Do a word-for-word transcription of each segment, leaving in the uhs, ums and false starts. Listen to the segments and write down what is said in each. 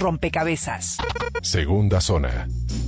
rompecabezas. Segunda zona.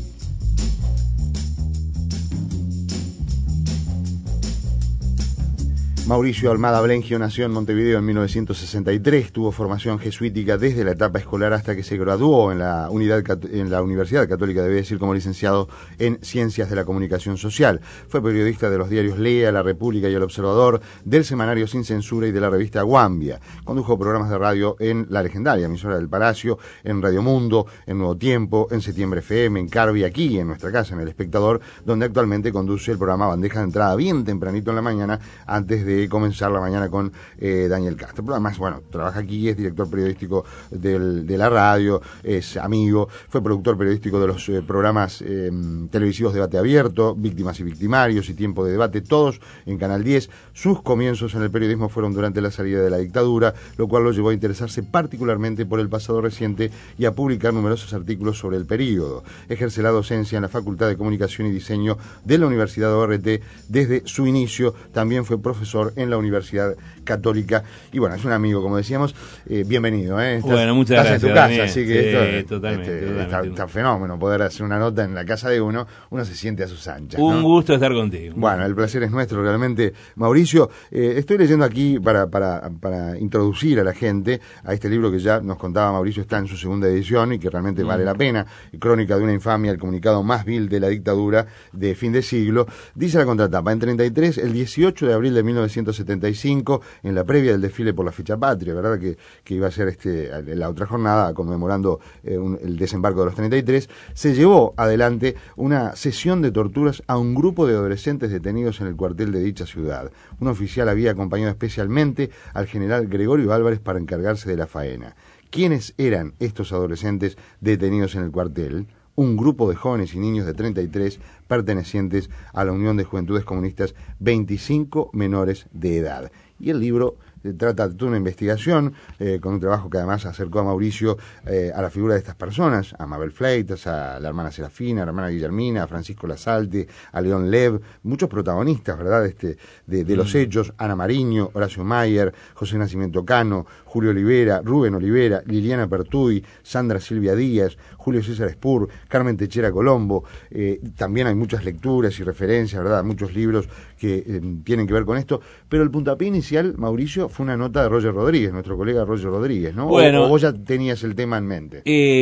Mauricio Almada Blengio nació en Montevideo en mil novecientos sesenta y tres, tuvo formación jesuítica desde la etapa escolar hasta que se graduó en la, unidad, en la Universidad Católica, debe decir, como licenciado en Ciencias de la Comunicación Social. Fue periodista de los diarios Lea, La República y El Observador, del semanario Sin Censura y de la revista Guambia. Condujo programas de radio en la legendaria emisora del Palacio, en Radio Mundo, en Nuevo Tiempo, en Septiembre F M, en Carvi, aquí en nuestra casa, en El Espectador, donde actualmente conduce el programa Bandeja de Entrada bien tempranito en la mañana, antes de comenzar la mañana con eh, Daniel Castro. Pero además, bueno, trabaja aquí, es director periodístico del, de la radio, es amigo, fue productor periodístico de los eh, programas eh, televisivos Debate Abierto, Víctimas y Victimarios y Tiempo de Debate, todos en Canal diez. Sus comienzos en el periodismo fueron durante la salida de la dictadura, lo cual lo llevó a interesarse particularmente por el pasado reciente y a publicar numerosos artículos sobre el período. Ejerce la docencia en la Facultad de Comunicación y Diseño de la Universidad O R T desde su inicio. También fue profesor en la Universidad Católica y bueno, es un amigo, como decíamos. Eh, bienvenido, ¿eh? Estás, bueno, muchas estás gracias, en tu casa, Daniel. así que Sí, esto totalmente, este, totalmente. Está, está fenómeno poder hacer una nota en la casa de uno, uno se siente a sus anchas, Un ¿no? gusto estar contigo. Bueno, el placer es nuestro realmente, Mauricio. Eh, estoy leyendo aquí para, para, para introducir a la gente a este libro que ya nos contaba Mauricio, está en su segunda edición y que realmente mm. vale la pena, Crónica de una infamia, el comunicado más vil de la dictadura de fin de siglo. Dice la contratapa, en treinta y tres, el dieciocho de abril de mil novecientos setenta y cinco, en la previa del desfile por la fecha patria, ¿verdad? Que, que iba a ser este, la otra jornada conmemorando eh, un, el desembarco de los treinta y tres, se llevó adelante una sesión de torturas a un grupo de adolescentes detenidos en el cuartel de dicha ciudad. Un oficial había acompañado especialmente al general Gregorio Álvarez para encargarse de la faena. ¿Quiénes eran estos adolescentes detenidos en el cuartel? Un grupo de jóvenes y niños de treinta y tres pertenecientes a la Unión de Juventudes Comunistas, veinticinco menores de edad. Y el libro eh, trata de toda una investigación, eh, con un trabajo que además acercó a Mauricio eh, a la figura de estas personas, a Mabel Fleitas, a la hermana Serafina, a la hermana Guillermina, a Francisco Lasalte, a León Lev, muchos protagonistas, ¿verdad?, este, de, de los hechos, Ana Mariño, Horacio Mayer, José Nacimiento Cano, Julio Olivera, Rubén Olivera, Liliana Pertuy, Sandra Silvia Díaz, Julio César Spur, Carmen Techera Colombo. Eh, también hay muchas lecturas y referencias, ¿verdad?, muchos libros que eh, tienen que ver con esto, pero el puntapié inicial, Mauricio, fue una nota de Roger Rodríguez, nuestro colega Roger Rodríguez, ¿no? Bueno, o, o vos ya tenías el tema en mente.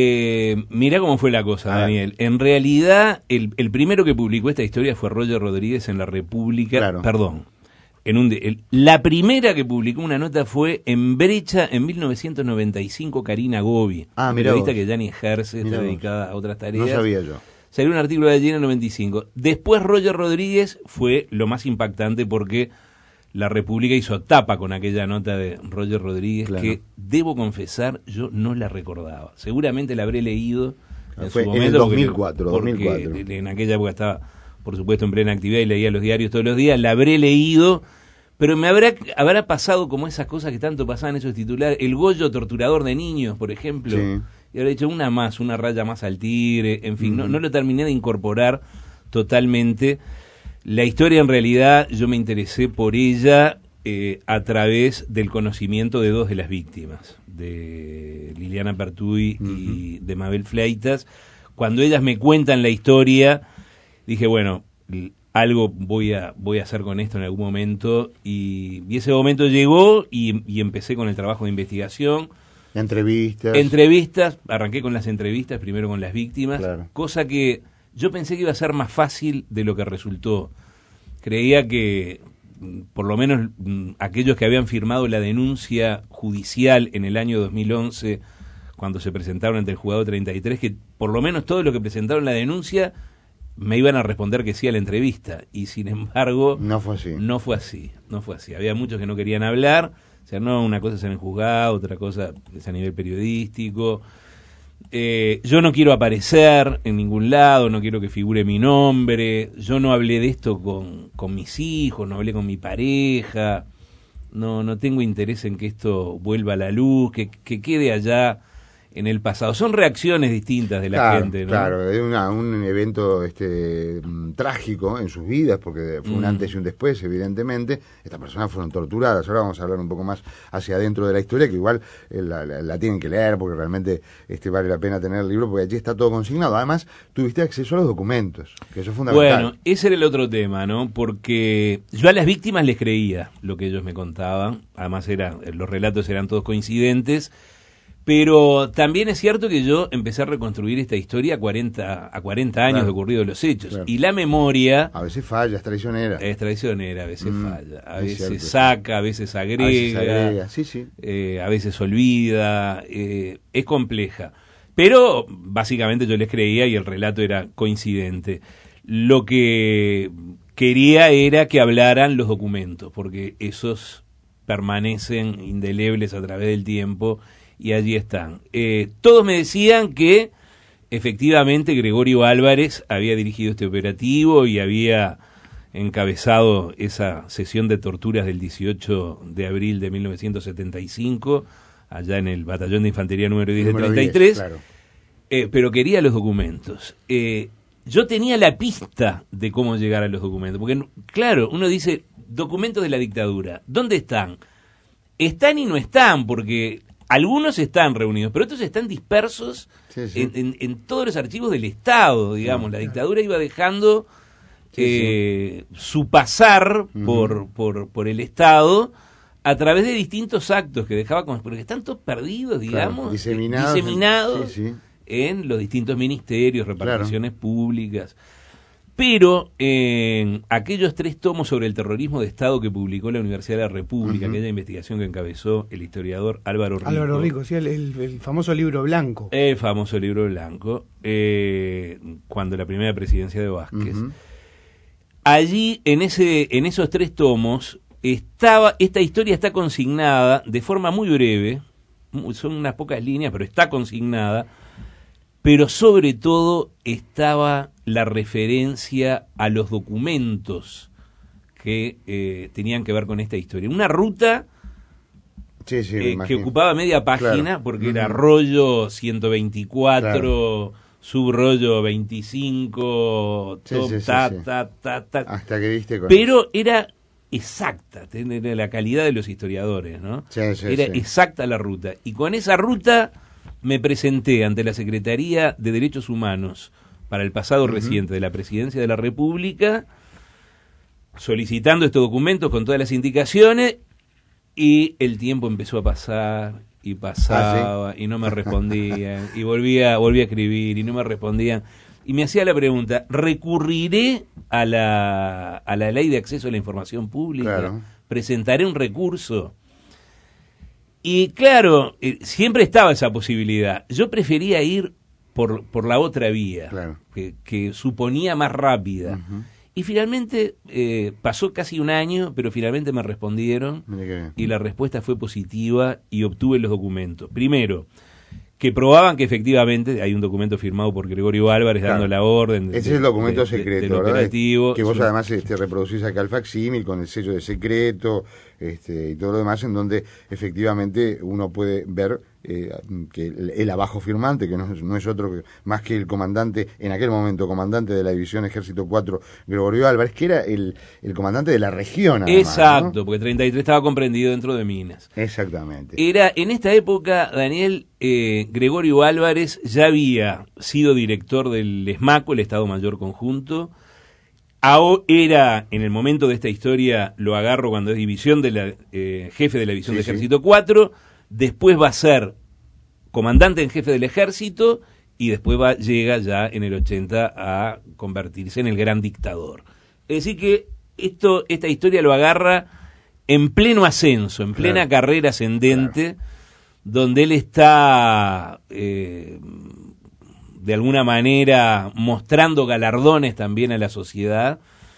Eh, mirá cómo fue la cosa, Daniel. En realidad, el, el primero que publicó esta historia fue Roger Rodríguez en La República. Claro. Perdón. En un de, el, la primera que publicó una nota fue en Brecha en mil novecientos noventa y cinco, Karina Gobi, ah, una periodista que ya ni ejerce, está dedicada a otras tareas. No sabía yo. Salió un artículo de allí en el noventa y cinco. Después Roger Rodríguez fue lo más impactante porque La República hizo tapa con aquella nota de Roger Rodríguez, claro, que debo confesar yo no la recordaba. Seguramente la habré leído en fue su momento. En el dos mil cuatro, porque, dos mil cuatro. Porque en aquella época estaba, por supuesto, en plena actividad y leía los diarios todos los días. La habré leído, pero me habrá habrá pasado como esas cosas que tanto pasaban esos titulares. El Goyo torturador de niños, por ejemplo. Sí. Y habré hecho una más, una raya más al tigre. En fin, uh-huh. no, no lo terminé de incorporar totalmente. La historia, en realidad, yo me interesé por ella eh, a través del conocimiento de dos de las víctimas, de Liliana Pertuy uh-huh. y de Mabel Fleitas. Cuando ellas me cuentan la historia, dije, bueno, algo voy a voy a hacer con esto en algún momento. Y, y ese momento llegó y, y empecé con el trabajo de investigación. Entrevistas. Entrevistas, arranqué con las entrevistas, primero con las víctimas, claro, cosa que yo pensé que iba a ser más fácil de lo que resultó. Creía que, por lo menos, aquellos que habían firmado la denuncia judicial en el año dos mil once, cuando se presentaron ante el juzgado treinta y tres, que por lo menos todos los que presentaron la denuncia me iban a responder que sí a la entrevista. Y sin embargo, no fue así. No fue así, no fue así. Había muchos que no querían hablar. O sea, no, una cosa es en el juzgado, otra cosa es a nivel periodístico. Eh, yo no quiero aparecer en ningún lado, no quiero que figure mi nombre. Yo no hablé de esto con, con mis hijos, no hablé con mi pareja. No, no tengo interés en que esto vuelva a la luz, que, que quede allá en el pasado. Son reacciones distintas de la claro, gente, ¿no? Claro, es una, un evento este, trágico en sus vidas, porque fue un mm. antes y un después, evidentemente. Estas personas fueron torturadas. Ahora vamos a hablar un poco más hacia adentro de la historia, que igual eh, la, la, la tienen que leer, porque realmente este, vale la pena tener el libro, porque allí está todo consignado. Además, tuviste acceso a los documentos, que eso es fundamental. Bueno, ese era el otro tema, ¿no? Porque yo a las víctimas les creía lo que ellos me contaban. Además, era, los relatos eran todos coincidentes. Pero también es cierto que yo empecé a reconstruir esta historia a cuarenta, a cuarenta años claro. de ocurrido los hechos. Claro. Y la memoria... A veces falla, es traicionera. Es traicionera, a veces mm, falla. A veces cierto, saca, a veces agrega. A veces, agrega. Sí, sí. Eh, a veces olvida. Eh, es compleja. Pero básicamente yo les creía y el relato era coincidente. Lo que quería era que hablaran los documentos, porque esos permanecen indelebles a través del tiempo. Y allí están. Eh, todos me decían que efectivamente Gregorio Álvarez había dirigido este operativo y había encabezado esa sesión de torturas del dieciocho de abril de mil novecientos setenta y cinco, allá en el Batallón de Infantería número diez de treinta y tres, claro. eh, pero quería los documentos. Eh, yo tenía la pista de cómo llegar a los documentos, porque claro, uno dice, documentos de la dictadura, ¿dónde están? Están y no están, porque... Algunos están reunidos, pero otros están dispersos sí, sí. En, en, en todos los archivos del Estado, digamos. Sí, la dictadura iba dejando sí, eh, sí. su pasar uh-huh. por, por, por el Estado a través de distintos actos que dejaba, porque están todos perdidos, digamos, claro, diseminados, diseminados sí, sí. en los distintos ministerios, reparticiones claro. públicas. Pero en eh, aquellos tres tomos sobre el terrorismo de Estado que publicó la Universidad de la República, uh-huh. aquella investigación que encabezó el historiador Álvaro Rico. Álvaro Rico, sí, el, el, el famoso libro blanco. El famoso libro blanco, eh, cuando la primera presidencia de Vázquez. Uh-huh. Allí, en ese, en esos tres tomos, estaba, esta historia está consignada de forma muy breve, son unas pocas líneas, pero está consignada, pero sobre todo estaba la referencia a los documentos que eh, tenían que ver con esta historia. Una ruta sí, sí, eh, que ocupaba media página, claro. porque uh-huh. era rollo ciento veinticuatro, claro. subrollo veinticinco, sí, top, sí, sí, ta, sí. ta, ta, ta. Hasta que viste con Pero eso. Era exacta, tenía la calidad de los historiadores, ¿no? Sí, sí, era sí. exacta la ruta. Y con esa ruta me presenté ante la Secretaría de Derechos Humanos para el pasado uh-huh. reciente de la Presidencia de la República, solicitando estos documentos con todas las indicaciones, y el tiempo empezó a pasar y pasaba, ¿ah, sí? y no me respondían, y volvía, volvía a escribir y no me respondían, y me hacía la pregunta, ¿recurriré a la, a la Ley de Acceso a la Información Pública? Claro. ¿Presentaré un recurso? Y claro, eh, siempre estaba esa posibilidad. Yo prefería ir por, por la otra vía, claro. que, que suponía más rápida. Uh-huh. Y finalmente eh, pasó casi un año, pero finalmente me respondieron y la respuesta fue positiva y obtuve los documentos. Primero, que probaban que efectivamente hay un documento firmado por Gregorio Álvarez claro. dando la orden. De, Ese es el documento de, secreto, de, del ¿verdad? operativo. Que vos Su... además este, reproducís acá el facsímil con el sello de secreto este, y todo lo demás, en donde efectivamente uno puede ver eh, que el, el abajo firmante, que no, no es otro que, más que el comandante, en aquel momento comandante de la División Ejército cuatro, Gregorio Álvarez, que era el, el comandante de la región. Además, exacto, ¿no? Porque treinta y tres estaba comprendido dentro de Minas. Exactamente. Era, en esta época, Daniel, eh, Gregorio Álvarez ya había sido director del ESMACO, el Estado Mayor Conjunto. Era, en el momento de esta historia, lo agarro cuando es división de la, eh, jefe de la División sí, de sí. Ejército cuatro, después va a ser comandante en jefe del Ejército y después va, llega ya en el ochenta a convertirse en el gran dictador. Es decir que esto, esta historia lo agarra en pleno ascenso, en plena claro. carrera ascendente, claro. donde él está... Eh, de alguna manera mostrando galardones también a la sociedad,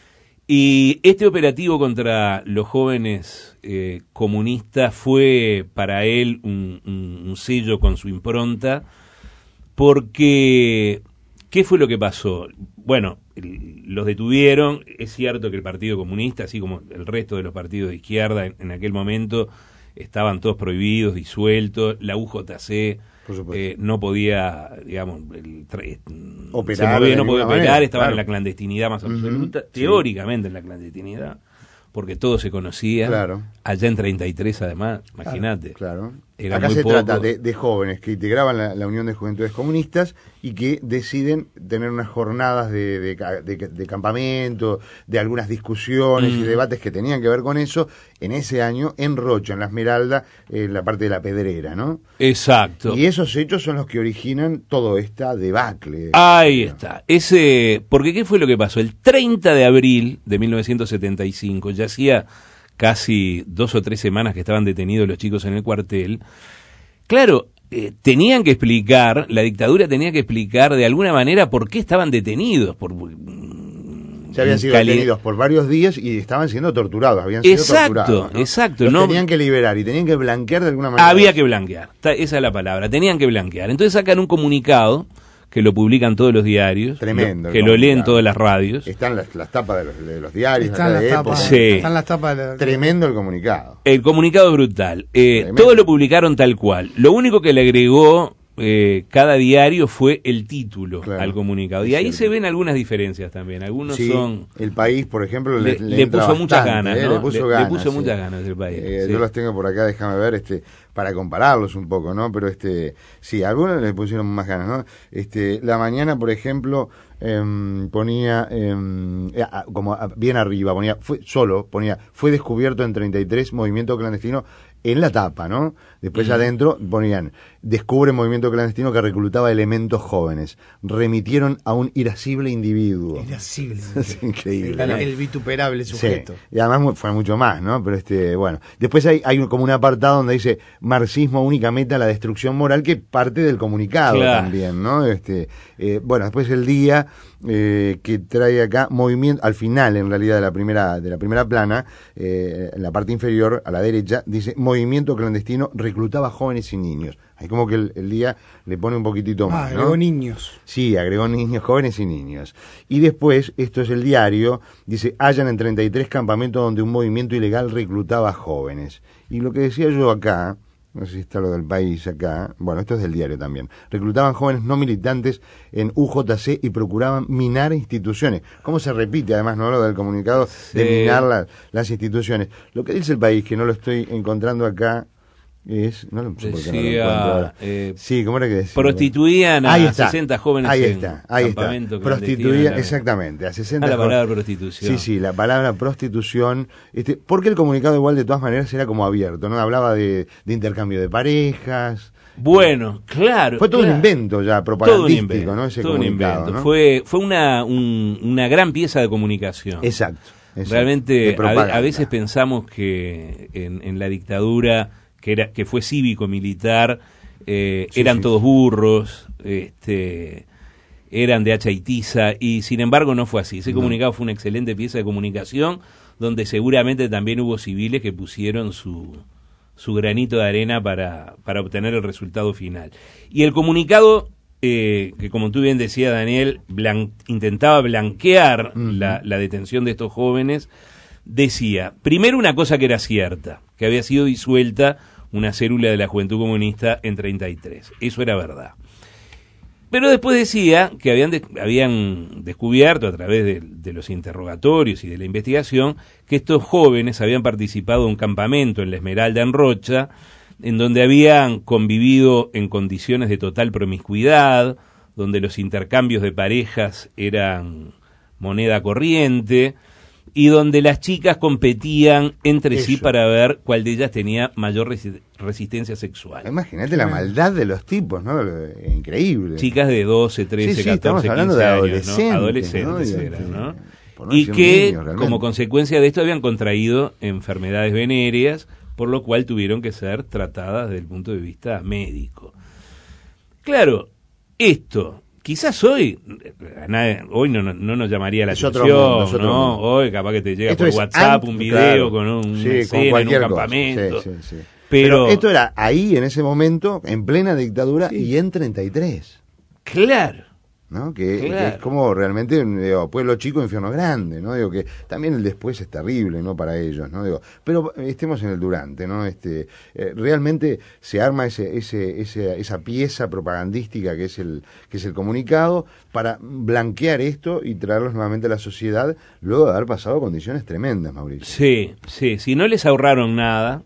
y este operativo contra los jóvenes eh, comunistas fue para él un, un, un sello con su impronta, porque ¿qué fue lo que pasó? Bueno, los detuvieron, es cierto que el Partido Comunista, así como el resto de los partidos de izquierda en, en aquel momento, estaban todos prohibidos, disueltos, la U J C eh, no podía, digamos, el, operar, se movía, no podía operar, manera, estaban claro. en la clandestinidad más absoluta, Uh-huh. teóricamente sí. en la clandestinidad, porque todo se conocía, claro. allá en treinta y tres además, imagínate. Claro. Era Acá muy se poco. trata de, de jóvenes que integraban la, la Unión de Juventudes Comunistas y que deciden tener unas jornadas de, de, de, de campamento, de algunas discusiones mm. y debates que tenían que ver con eso, en ese año en Rocha, en La Esmeralda, en la parte de la Pedrera, ¿no? Exacto. Y esos hechos son los que originan todo esta debacle. Ahí está. Ese, porque ¿qué fue lo que pasó? El treinta de abril de mil novecientos setenta y cinco, ya hacía casi dos o tres semanas que estaban detenidos los chicos en el cuartel. Claro, eh, tenían que explicar, la dictadura tenía que explicar de alguna manera por qué estaban detenidos. Por, Se habían sido cali... detenidos por varios días y estaban siendo torturados, habían sido exacto, torturados. ¿no? Exacto, Los no. tenían que liberar y tenían que blanquear de alguna manera. Había que blanquear, esa es la palabra, tenían que blanquear. Entonces sacan un comunicado que lo publican todos los diarios, tremendo, lo, que lo leen todas las radios. Están las, las tapas de los, de los diarios, están las, de tapas, sí. están las tapas de la... Tremendo el comunicado. El comunicado es brutal. Eh, todo lo publicaron tal cual. Lo único que le agregó eh, cada diario fue el título claro, al comunicado. Y ahí cierto. Se ven algunas diferencias también. Algunos sí, son... El País, por ejemplo, le, le, le, le puso bastante, muchas ganas, ¿eh? ¿no? Le puso, le, ganas, le puso sí. muchas ganas el País. Eh, sí. Yo los tengo por acá, déjame ver, este, para compararlos un poco, ¿no? Pero este, sí, algunos le pusieron más ganas, ¿no? Este, La Mañana, por ejemplo, eh, ponía, eh, como bien arriba, ponía, fue solo, ponía, fue descubierto en treinta y tres movimiento clandestino en la tapa, ¿no? Después mm. adentro ponían, descubre movimiento clandestino que reclutaba elementos jóvenes. Remitieron a un irascible individuo. Irascible. Es increíble. El, ¿no? el vituperable sujeto. Sí. Y además fue mucho más, ¿no? Pero este, bueno. Después hay, hay como un apartado donde dice, marxismo, única meta, la destrucción moral, que parte del comunicado claro. también, ¿no? Este, eh, bueno, después el día, eh, que trae acá movimiento, al final en realidad de la primera, de la primera plana, eh, en la parte inferior, a la derecha, dice, movimiento clandestino reclutaba jóvenes y niños. Ahí como que el, el día le pone un poquitito más, ah, ¿no? agregó niños. Sí, agregó niños, jóvenes y niños. Y después, esto es el diario, dice, hallan en treinta y tres campamentos donde un movimiento ilegal reclutaba jóvenes. Y lo que decía yo acá, no sé si está lo del País acá, bueno, esto es del diario también, reclutaban jóvenes no militantes en U J C y procuraban minar instituciones. ¿Cómo se repite además, no, lo del comunicado sí. de minar la, las instituciones? Lo que dice el País, que no lo estoy encontrando acá, es, no lo sé por qué no lo encuentro ahora. Eh, sí, ¿cómo era que decía? Prostituían a sesenta jóvenes ahí está, en ahí campamento está. Prostituían, exactamente, a sesenta. A la palabra jóvenes. prostitución. Sí, sí, la palabra prostitución. Este, porque el comunicado igual de todas maneras era como abierto, ¿no? Hablaba de, de intercambio de parejas. Bueno, claro. Fue todo claro. un invento ya propagandístico, todo un invento, ¿no? Ese todo comunicado, un invento. ¿no? Fue, fue una, un, una gran pieza de comunicación. Exacto. exacto. Realmente a, a veces pensamos que en, en la dictadura que era que fue cívico-militar, eh, sí, eran sí. todos burros, este, eran de hacha y tiza, y sin embargo no fue así. Ese no. comunicado fue una excelente pieza de comunicación, donde seguramente también hubo civiles que pusieron su, su granito de arena para, para obtener el resultado final. Y el comunicado, eh, que como tú bien decías, Daniel, blan- intentaba blanquear uh-huh. la, la detención de estos jóvenes, decía, primero una cosa que era cierta, que había sido disuelta una célula de la Juventud Comunista en treinta y tres. Eso era verdad. Pero después decía que habían, de, habían descubierto a través de, de los interrogatorios y de la investigación que estos jóvenes habían participado en un campamento en La Esmeralda, en Rocha, en donde habían convivido en condiciones de total promiscuidad, donde los intercambios de parejas eran moneda corriente, y donde las chicas competían entre Eso. sí para ver cuál de ellas tenía mayor resi- resistencia sexual. Imagínate la maldad de los tipos, ¿no? Increíble. Chicas de doce, trece, sí, sí, catorce, quince de años, adolescentes, ¿no? Adolescentes ¿no? eran, ¿no? No y que, niños, como consecuencia de esto, habían contraído enfermedades venéreas, por lo cual tuvieron que ser tratadas desde el punto de vista médico. Claro, esto... Quizás hoy, nadie, hoy no, no, no nos llamaría la es atención, mundo, es ¿no? mundo. Hoy capaz que te llega esto por WhatsApp ant- un video claro, con un sí, escena con en un cosa. campamento. Sí, sí, sí. Pero, Pero esto era ahí, en ese momento, en plena dictadura, sí. y en treinta y tres. Claro, ¿no? Que, claro. que es como realmente, digo, pueblo chico, infierno grande, ¿no? Digo que también el después es terrible, ¿no? Para ellos, ¿no? Digo, pero estemos en el durante, ¿no? Este, eh, realmente se arma ese, ese, ese, esa pieza propagandística que es el, que es el comunicado para blanquear esto y traerlos nuevamente a la sociedad luego de haber pasado condiciones tremendas, Mauricio. Sí, sí, si no les ahorraron nada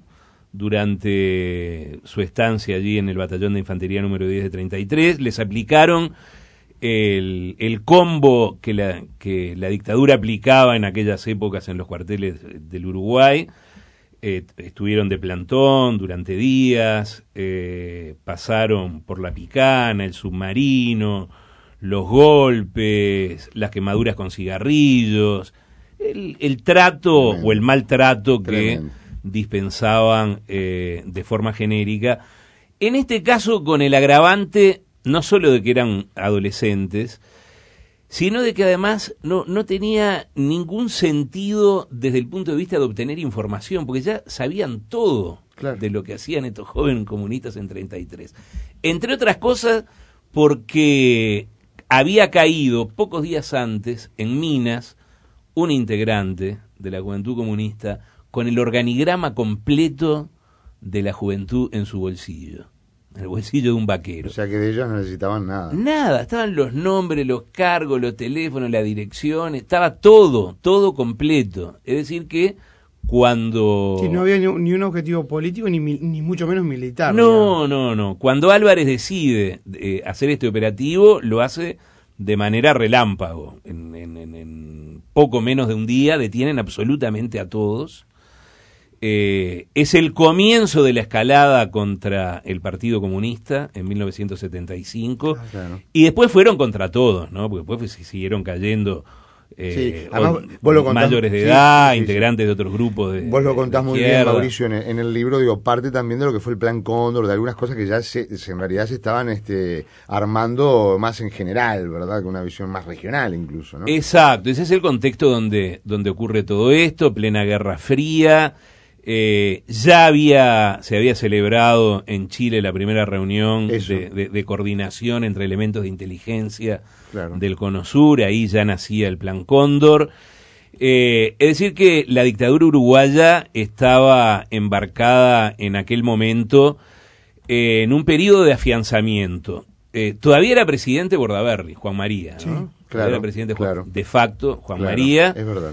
durante su estancia allí en el batallón de infantería número diez de treinta y tres, les aplicaron El, el combo que la, que la dictadura aplicaba en aquellas épocas en los cuarteles del Uruguay. Eh, estuvieron de plantón durante días, eh, pasaron por la picana, el submarino, los golpes, las quemaduras con cigarrillos, el, el trato Tremendo. o el maltrato que Tremendo. dispensaban eh, de forma genérica. En este caso con el agravante no solo de que eran adolescentes, sino de que además no, no tenía ningún sentido desde el punto de vista de obtener información, porque ya sabían todo claro. de lo que hacían estos jóvenes comunistas en treinta y tres. Entre otras cosas, porque había caído pocos días antes en Minas un integrante de la Juventud Comunista con el organigrama completo de la juventud en su bolsillo. El bolsillo de un vaquero. O sea que de ellos no necesitaban nada. Nada, estaban los nombres, los cargos, los teléfonos, la dirección, estaba todo, todo completo. Es decir que cuando... Sí, no había ni, ni un objetivo político ni, ni mucho menos militar. No, digamos. no, no. Cuando Álvarez decide eh, hacer este operativo, lo hace de manera relámpago. En, en, en, en poco menos de un día detienen absolutamente a todos. Eh, es el comienzo de la escalada contra el Partido Comunista en mil novecientos setenta y cinco ah, claro. y después fueron contra todos, ¿no? Porque después pues, siguieron cayendo eh, sí. Además, vos lo contás, mayores de sí, edad, sí, sí, integrantes sí. de otros grupos de Vos lo contás de muy bien, Mauricio, en el, en el libro, digo, parte también de lo que fue el Plan Cóndor, de algunas cosas que ya se, se en realidad se estaban este, armando más en general, ¿verdad? Con una visión más regional incluso, ¿no? Exacto, ese es el contexto donde, donde ocurre todo esto, plena Guerra Fría. Eh, ya había se había celebrado en Chile la primera reunión de, de, de coordinación entre elementos de inteligencia claro. del Cono Sur, ahí ya nacía el Plan Cóndor. Eh, es decir que la dictadura uruguaya estaba embarcada en aquel momento eh, en un periodo de afianzamiento. Eh, todavía era presidente Bordaberry, Juan María, ¿no? Sí, claro, era presidente claro. de facto, Juan claro, María. Es verdad.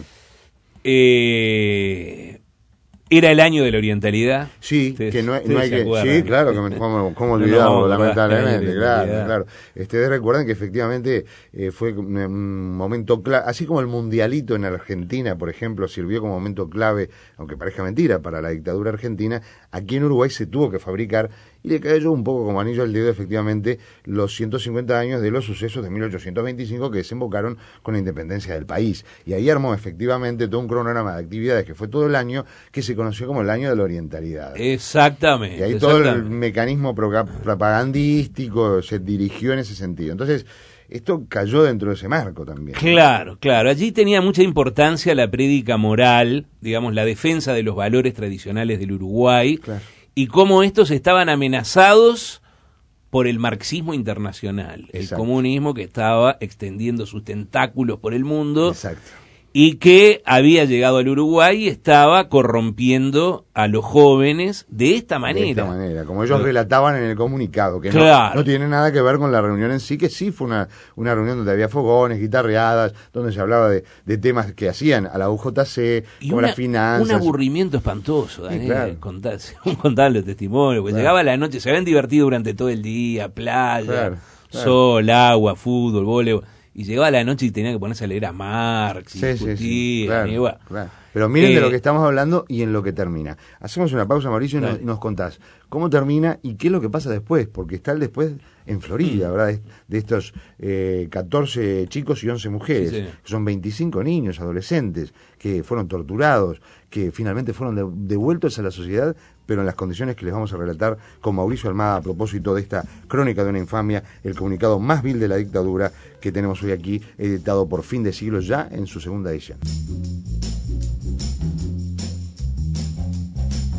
Eh... Era el año de la orientalidad. Sí, ustedes, que no, no hay que. acuerdan. Sí, claro, que me, cómo, cómo olvidarlo, no, no, lamentablemente, no, claro, no, claro. Ustedes recuerdan que efectivamente eh, fue un momento clave, así como el mundialito en Argentina, por ejemplo, sirvió como momento clave, aunque parezca mentira, para la dictadura argentina, aquí en Uruguay se tuvo que fabricar, y le cayó un poco como anillo al dedo, efectivamente, los ciento cincuenta años de los sucesos de mil ochocientos veinticinco que desembocaron con la independencia del país. Y ahí armó efectivamente todo un cronograma de actividades que fue todo el año, que se conoció como el año de la orientalidad. Exactamente. Y ahí exactamente. todo el mecanismo propagandístico se dirigió en ese sentido. Entonces, esto cayó dentro de ese marco también. Claro, claro. Allí tenía mucha importancia la prédica moral, digamos, la defensa de los valores tradicionales del Uruguay, claro. y cómo estos estaban amenazados por el marxismo internacional, Exacto. el comunismo que estaba extendiendo sus tentáculos por el mundo. Exacto. Y que había llegado al Uruguay y estaba corrompiendo a los jóvenes de esta manera. De esta manera, como ellos relataban en el comunicado, que claro. no, no tiene nada que ver con la reunión en sí, que sí fue una, una reunión donde había fogones, guitarreadas, donde se hablaba de, de temas que hacían a la U J C, y como una, las finanzas. Un aburrimiento espantoso, Daniel, sí, claro. contar, contar los testimonios, porque claro. llegaba la noche, se habían divertido durante todo el día, playa, claro, claro. sol, agua, fútbol, voleibol. Y llegaba la noche y tenía que ponerse a leer a Marx y sí, discutir. Sí, sí, claro, y bueno. claro. Pero miren eh, de lo que estamos hablando y en lo que termina. Hacemos una pausa, Mauricio, y nos, nos contás cómo termina y qué es lo que pasa después, porque está el después en Florida, ¿verdad? De, de estos eh, catorce chicos y once mujeres, sí, sí. que son veinticinco niños, adolescentes, que fueron torturados, que finalmente fueron de, devueltos a la sociedad, pero en las condiciones que les vamos a relatar con Mauricio Almada a propósito de esta crónica de una infamia, el comunicado más vil de la dictadura que tenemos hoy aquí, editado por Fin de Siglo ya en su segunda edición.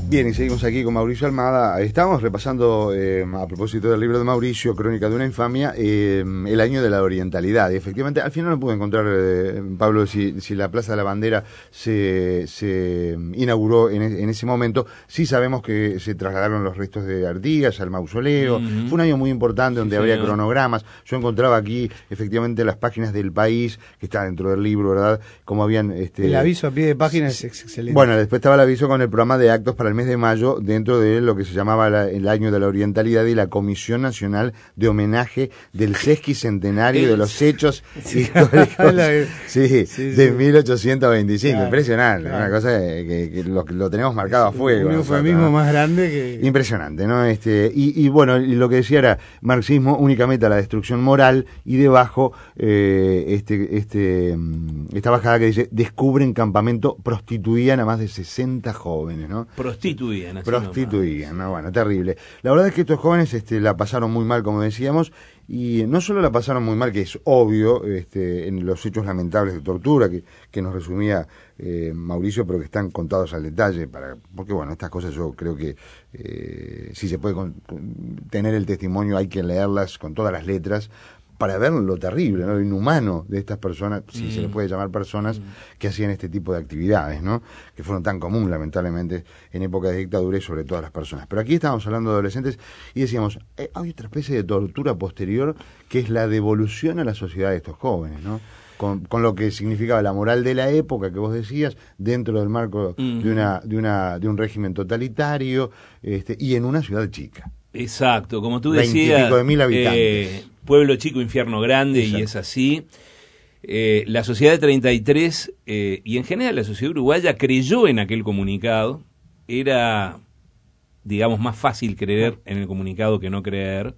Bien, y seguimos aquí con Mauricio Almada. Estamos repasando, eh, a propósito del libro de Mauricio, Crónica de una infamia, eh, el año de la orientalidad. Y efectivamente, al final no pude encontrar, eh, Pablo, si, si la Plaza de la Bandera se, se inauguró en, en ese momento. Sí sabemos que se trasladaron los restos de Artigas al mausoleo. Mm-hmm. Fue un año muy importante donde sí, habría señor. cronogramas. Yo encontraba aquí, efectivamente, las páginas del País, que está dentro del libro, ¿verdad? Como habían... Este, el aviso a pie de página es excelente. Bueno, después estaba el aviso con el programa de actos para el mes de mayo dentro de lo que se llamaba la, el año de la orientalidad y la Comisión Nacional de Homenaje del sesquicentenario de los hechos sí. históricos sí, sí, de sí. mil ochocientos veinticinco. Claro, impresionante, claro. Una cosa que, que lo, lo tenemos marcado a fuego. Un eufemismo ¿no? más grande que... Impresionante, ¿no? Este, y, y bueno, y lo que decía era marxismo únicamente a la destrucción moral, y debajo eh, este, este, esta bajada que dice: descubren campamento, prostituían a más de sesenta jóvenes, ¿no? Prostituían, así Prostituían, no, bueno, terrible. La verdad es que estos jóvenes este, la pasaron muy mal, como decíamos, y no solo la pasaron muy mal, que es obvio, este, en los hechos lamentables de tortura que, que nos resumía eh, Mauricio, pero que están contados al detalle, para porque bueno, estas cosas yo creo que eh, si se puede con, tener el testimonio hay que leerlas con todas las letras, para ver lo terrible, ¿no? Lo inhumano de estas personas, si mm. se les puede llamar personas, mm. que hacían este tipo de actividades, ¿no? Que fueron tan comunes, lamentablemente, en época de dictadura y sobre todas las personas. Pero aquí estábamos hablando de adolescentes y decíamos, eh, hay otra especie de tortura posterior, que es la devolución a la sociedad de estos jóvenes, ¿no? Con, con lo que significaba la moral de la época que vos decías, dentro del marco mm. de una de una de un régimen totalitario, este, y en una ciudad chica. Exacto, como tú decías, de mil habitantes. Eh, pueblo chico, infierno grande. Exacto. Y es así. Eh, la sociedad de treinta y tres, eh, y en general la sociedad uruguaya, creyó en aquel comunicado. Era, digamos, más fácil creer en el comunicado que no creer.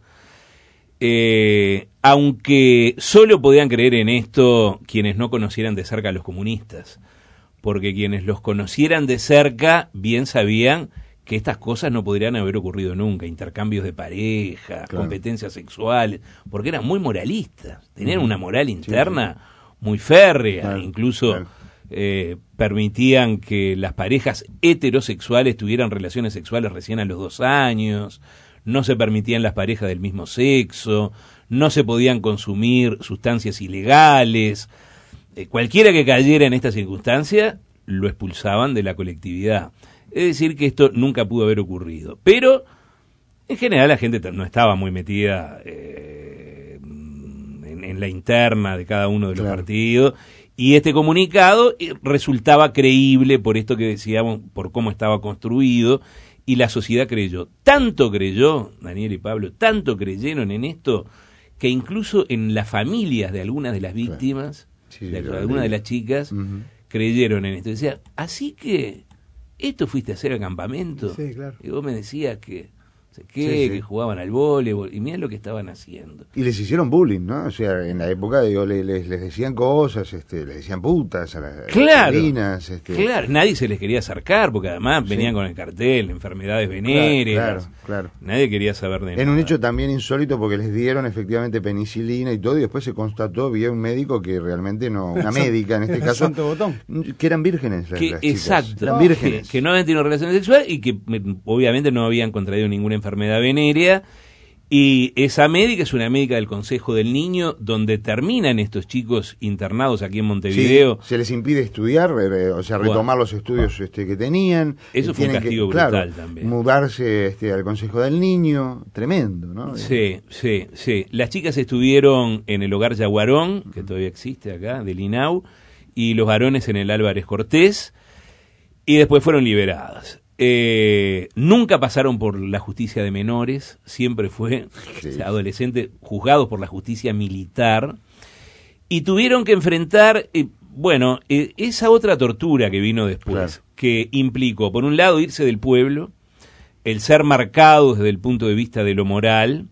Eh, aunque solo podían creer en esto quienes no conocieran de cerca a los comunistas. Porque quienes los conocieran de cerca bien sabían que estas cosas no podrían haber ocurrido nunca, intercambios de pareja, claro. competencias sexuales, porque eran muy moralistas, tenían uh-huh. una moral interna sí, sí. muy férrea, claro, incluso claro. Eh, permitían que las parejas heterosexuales tuvieran relaciones sexuales recién a los dos años, no se permitían las parejas del mismo sexo, no se podían consumir sustancias ilegales, eh, cualquiera que cayera en esta circunstancia lo expulsaban de la colectividad. Es decir, que esto nunca pudo haber ocurrido. Pero, en general, la gente no estaba muy metida eh, en, en la interna de cada uno de los claro. partidos. Y este comunicado resultaba creíble por esto que decíamos, por cómo estaba construido. Y la sociedad creyó. Tanto creyó, Daniel y Pablo, tanto creyeron en esto, que incluso en las familias de algunas de las víctimas, claro. sí, de claro. algunas de las chicas, uh-huh. creyeron en esto. Decía, así que... ¿esto fuiste a hacer al campamento? Sí, claro. Y vos me decías que, no sé qué, sí, sí. que jugaban al voleibol, y mirá lo que estaban haciendo. Y les hicieron bullying, ¿no? O sea, en la época digo, les, les, les decían cosas, este, les decían putas a las claro, sobrinas, este... claro, nadie se les quería acercar, porque además sí. venían con el cartel, enfermedades venéreas, claro, claro, claro. nadie quería saber de en nada. En un hecho también insólito, porque les dieron efectivamente penicilina y todo, y después se constató, vía un médico que realmente no, una médica en este caso, Santo Botón. que eran vírgenes las, que, las exacto, chicas, eran vírgenes. Que, que no habían tenido relaciones sexuales y que obviamente no habían contraído ninguna enfermedad venérea. Y esa médica es una médica del Consejo del Niño, donde terminan estos chicos internados aquí en Montevideo. Sí, se les impide estudiar, eh, o sea, retomar wow. los estudios este, que tenían. Eso fue un castigo que, brutal claro, también. Mudarse este, al Consejo del Niño, tremendo, ¿no? Sí, sí, sí. Las chicas estuvieron en el Hogar Yaguarón, que todavía existe acá, del I N A U, y los varones en el Álvarez Cortés, y después fueron liberadas. Eh, nunca pasaron por la justicia de menores, siempre fue o sea, adolescentes juzgados por la justicia militar, y tuvieron que enfrentar, eh, bueno, eh, esa otra tortura que vino después, claro. que implicó, por un lado, irse del pueblo, el ser marcados desde el punto de vista de lo moral,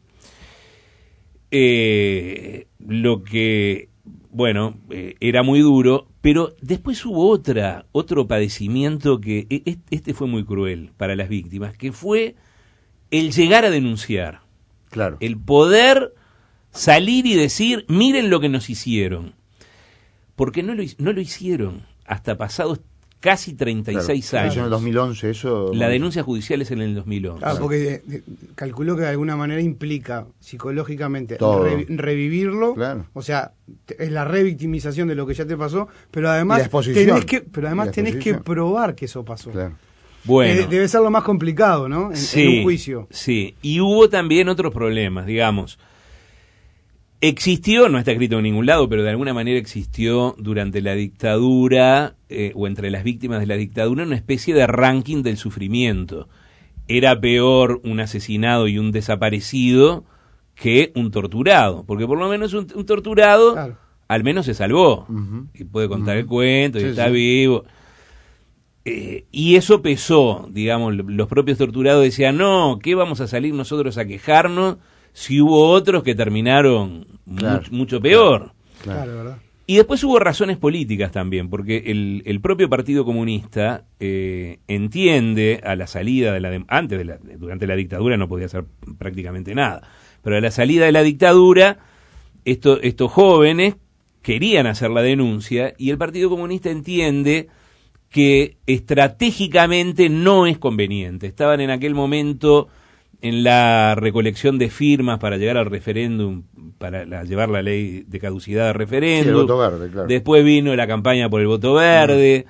eh, lo que, bueno, eh, era muy duro. Pero después hubo otra, otro padecimiento que este fue muy cruel para las víctimas, que fue el llegar a denunciar. Claro. El poder salir y decir, miren lo que nos hicieron. Porque no lo, no lo hicieron hasta pasados casi treinta y seis claro, años. en el dos mil once eso... La denuncia judicial es en el dos mil once. Claro, porque eh, eh, calculó que de alguna manera implica psicológicamente Todo. re- revivirlo, Claro. o sea, te- es la revictimización de lo que ya te pasó, pero además Y la exposición. tenés que, pero Y además la tenés que exposición. probar que eso pasó. Claro. Bueno, Eh, debe ser lo más complicado, ¿no? En, sí, en un juicio. Sí, y hubo también otros problemas, digamos. Existió, no está escrito en ningún lado, pero de alguna manera existió durante la dictadura, eh, o entre las víctimas de la dictadura, una especie de ranking del sufrimiento. Era peor un asesinado y un desaparecido que un torturado, porque por lo menos un, un torturado Claro. al menos se salvó, Ujú. y puede contar Ujú. el cuento, y Sí, está sí. vivo. Eh, y eso pesó, digamos, los propios torturados decían, no, ¿qué vamos a salir nosotros a quejarnos si hubo otros que terminaron Claro. much- mucho peor? Claro. Claro, ¿verdad? Y después hubo razones políticas también, porque el, el propio Partido Comunista eh, entiende a la salida de la dem- antes de la, durante la dictadura no podía hacer prácticamente nada, pero a la salida de la dictadura esto, estos jóvenes querían hacer la denuncia y el Partido Comunista entiende que estratégicamente no es conveniente. Estaban en aquel momento en la recolección de firmas para llegar al referéndum, para la- llevar la ley de caducidad al Sí, referéndum. el voto verde, claro. Después vino la campaña por el voto verde.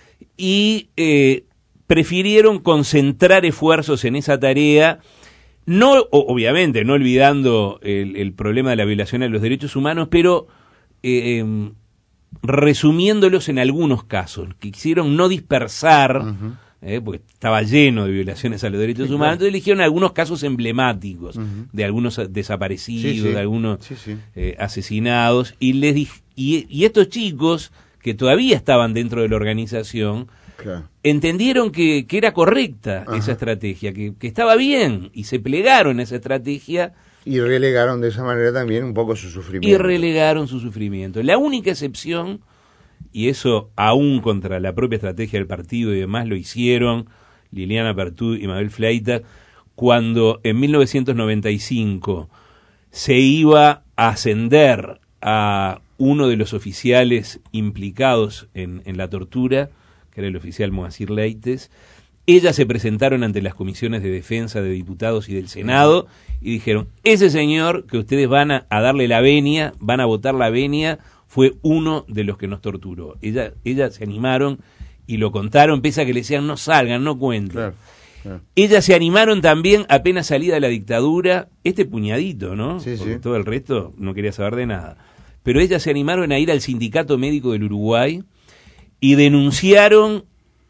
Y eh, prefirieron concentrar esfuerzos en esa tarea, no, o- obviamente, no olvidando el, el problema de la violación de los derechos humanos, pero eh, em, resumiéndolos en algunos casos, que quisieron no dispersar, Ujú. eh, porque estaba lleno de violaciones a los derechos Sí, humanos, claro. entonces eligieron algunos casos emblemáticos, Ujú. de algunos desaparecidos, Sí, sí. de algunos Sí, sí. eh, asesinados, y les dij- y, y estos chicos que todavía estaban dentro de la organización Claro. entendieron que, que era correcta Ajá. esa estrategia, que, que estaba bien, y se plegaron a esa estrategia Y relegaron de esa manera también un poco su y sufrimiento. relegaron su sufrimiento. La única excepción, y eso aún contra la propia estrategia del partido y demás lo hicieron Liliana Pertú y Mabel Fleita, cuando en mil novecientos noventa y cinco se iba a ascender a uno de los oficiales implicados en, en la tortura, que era el oficial Moacir Leites. Ellas se presentaron ante las comisiones de defensa de diputados y del Senado y dijeron, ese señor que ustedes van a, a darle la venia, van a votar la venia, fue uno de los que nos torturó. Ellas, ellas se animaron y lo contaron, pese a que le decían, no salgan, no cuenten. Claro, claro. Ellas se animaron también, apenas salida de la dictadura, este puñadito, ¿no? Sí, Porque sí. todo el resto no quería saber de nada. Pero ellas se animaron a ir al Sindicato Médico del Uruguay y denunciaron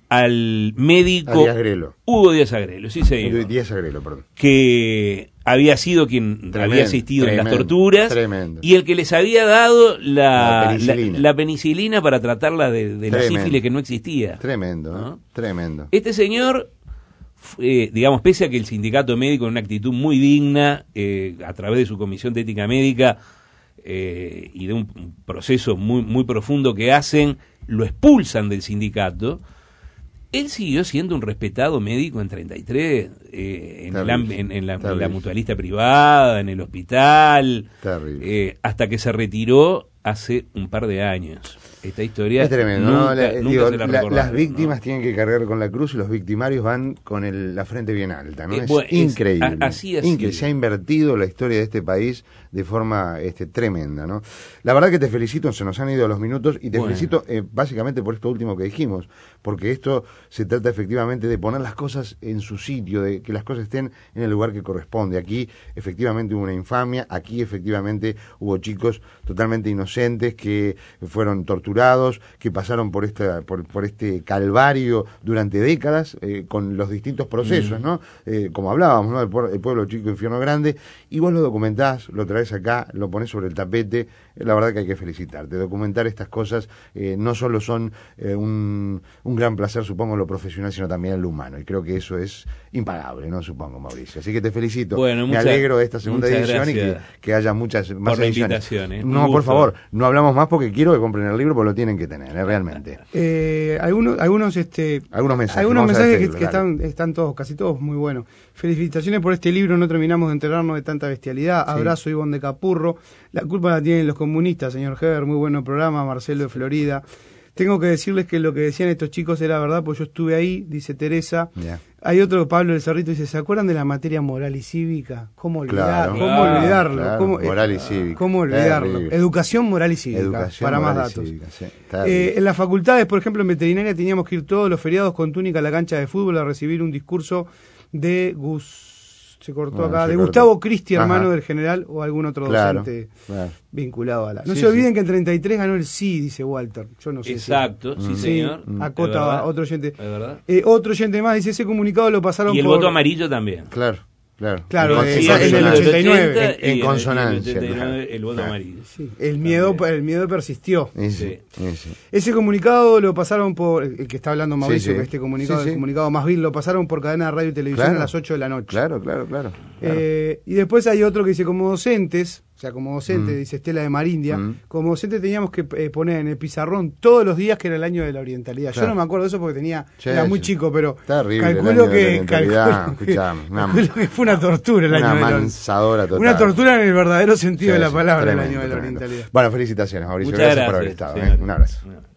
al médico A Díaz Grelo. Hugo Díaz Agrelo, sí señor, Díaz Agrelo, perdón. que había sido quien Tremendo, había asistido en las tremendo, torturas tremendo. y el que les había dado la, La penicilina. la- la penicilina para tratarla de, de la Tremendo. sífilis que no existía. Tremendo, ¿eh? ¿No? Tremendo. Este señor, eh, digamos, pese a que el sindicato médico, en una actitud muy digna, eh, a través de su comisión de ética médica eh, y de un, un proceso muy, muy profundo que hacen, lo expulsan del sindicato, él siguió siendo un respetado médico en treinta y tres, eh, en, el Terrible, am- en- en la, en la terrible. mutualista privada, en el hospital, Terrible. eh, hasta que se retiró hace un par de años. Esta historia Es tremendo, nunca, ¿no? La- nunca digo, se la la- recordaron, las víctimas ¿no? tienen que cargar con la cruz y los victimarios van con el- la frente bien alta, ¿no? Eh, es bueno, es- increíble. a- así ha Incre- sido. Se ha invertido la historia de este país de forma este, tremenda, ¿no? La verdad que te felicito, se nos han ido los minutos y te Bueno. felicito eh, básicamente por esto último que dijimos, porque esto se trata efectivamente de poner las cosas en su sitio, de que las cosas estén en el lugar que corresponde. Aquí efectivamente hubo una infamia, aquí efectivamente hubo chicos totalmente inocentes que fueron torturados, que pasaron por esta por, por este calvario durante décadas eh, con los distintos procesos, Mm. ¿no? Eh, como hablábamos, ¿no? El, puer- el pueblo chico, infierno grande, y vos lo documentás, lo traes acá, lo pones sobre el tapete. Eh, la verdad que hay que felicitarte. Documentar estas cosas eh, no solo son eh, un, un gran placer, supongo, en lo profesional, sino también en lo humano, y creo que eso es impagable, ¿no? Supongo, Mauricio. Así que te felicito. Bueno, Me muchas- alegro de esta segunda muchas edición y que, gracias que haya muchas más por la ediciones. invitación, ¿eh? Un No, por gusto. favor, no hablamos más porque quiero que compren el libro, porque lo tienen que tener, ¿eh? Realmente. Eh, algunos, algunos, este, Algunos mensajes. algunos Vamos a mensajes que, despedirlo, que dale. están, están todos, casi todos muy buenos. Felicitaciones por este libro, no terminamos de enterarnos de tanta bestialidad. Sí. Abrazo, Ivonne de Capurro. La culpa la tienen los comunistas, señor Heber, muy bueno programa. Marcelo de Florida. Tengo que decirles que lo que decían estos chicos era verdad, pues yo estuve ahí, dice Teresa. Yeah. Hay otro, Pablo del Cerrito, dice, ¿se acuerdan de la materia moral y cívica? ¿Cómo, olvidar, Claro, ¿cómo claro, olvidarlo? claro, ¿Cómo, moral y eh, cívica. ¿Cómo olvidarlo? Terrible. Educación moral y cívica, Educación, para más moral y datos. cívica, sí, Eh, terrible. en las facultades, por ejemplo, en veterinaria teníamos que ir todos los feriados con túnica a la cancha de fútbol a recibir un discurso de Gus... Se cortó Bueno, acá, se de cortó. Gustavo Cristi, Ajá. hermano del general, o algún otro Claro, docente claro. vinculado a la... No Sí, se olviden sí. que en treinta y tres ganó el sí, dice Walter. Yo no sé Exacto, si... sí, Sí, señor. acota Es verdad, otro oyente. es verdad. Eh, otro oyente más dice, ese comunicado lo pasaron Y el por... voto amarillo también. Claro, claro. Claro, En eh, con- esa- en el consonancia. ochenta y nueve. En- en y consonancia, el ochenta y nueve, claro. el voto Claro. amarillo. Sí, el miedo, También. el miedo persistió. Sí, sí, Sí. sí, sí. Ese comunicado lo pasaron por, el que está hablando Mauricio, Sí, sí. que este comunicado, Sí, sí. el comunicado más vil, lo pasaron por cadena de radio y televisión Claro. a las ocho de la noche. Claro, claro, claro. claro. Eh, y después hay otro que dice, como docentes, o sea, como docente, Mm. dice Estela de Marindia, Mm. como docente teníamos que eh, poner en el pizarrón todos los días que era el año de la orientalidad. Claro. Yo no me acuerdo de eso porque tenía Sí, era muy sí. chico, pero Terrible el calculo año de la que, orientalidad, calculo que, escuchame, una- calculo que fue una tortura el Una año de la mansadora total. Una tortura en el verdadero sentido Sí, de la sí, palabra tremendo, el año de la tremendo. orientalidad. Bueno, felicitaciones, Mauricio. Muchas Gracias por haber gracias, estado. señor. ¿eh? Un abrazo.